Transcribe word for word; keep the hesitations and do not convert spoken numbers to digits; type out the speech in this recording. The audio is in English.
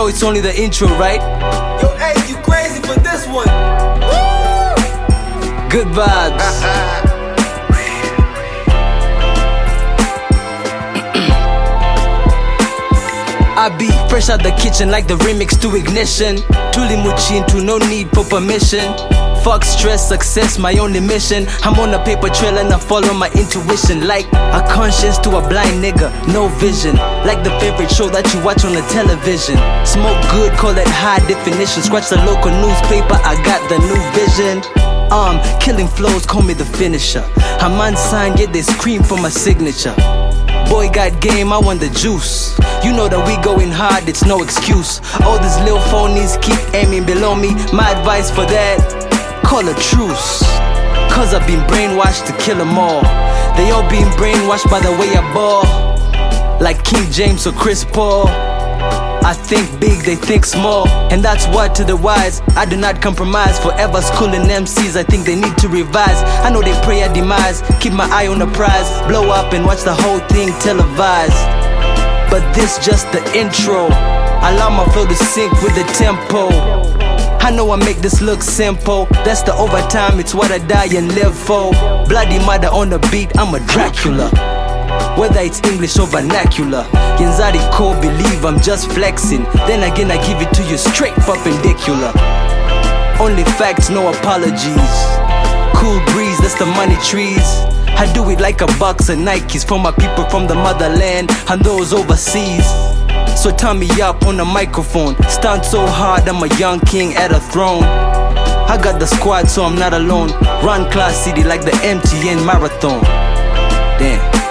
know it's only the intro, right? Yo, hey, you crazy for this one. Woo! Good vibes. I be fresh out the kitchen like the remix to Ignition. Tuli Muchintu, no need for permission. Fuck stress, success, my only mission. I'm on a paper trail and I follow my intuition. Like a conscience to a blind nigga, no vision. Like the favorite show that you watch on the television. Smoke good, call it high definition. Scratch the local newspaper, I got the new vision. Um, killing flows, call me the finisher. I'm unsigned, yet they scream for my signature. Boy got game, I want the juice. You know that we going hard, it's no excuse. All these little phonies keep aiming below me. My advice for that, call a truce. Cause I've been brainwashed to kill them all. They all been brainwashed by the way I ball. Like King James or Chris Paul. I think big, they think small. And that's what to the wise, I do not compromise. Forever schooling M Cs, I think they need to revise. I know they pray a demise, keep my eye on the prize. Blow up and watch the whole thing televised. But this just the intro. Allow my flow to sync with the tempo. I know I make this look simple. That's the overtime, it's what I die and live for. Bloody mother on the beat, I'm a Dracula. Whether it's English or vernacular. Yenzari Ko, believe I'm just flexing. Then again I give it to you straight perpendicular. Only facts, no apologies. Cool breeze, that's the money trees. I do it like a box of Nikes for my people from the motherland and those overseas. So turn me up on the microphone. Stand so hard, I'm a young king at a throne. I got the squad so I'm not alone. Run Class City like the M T N Marathon. Damn.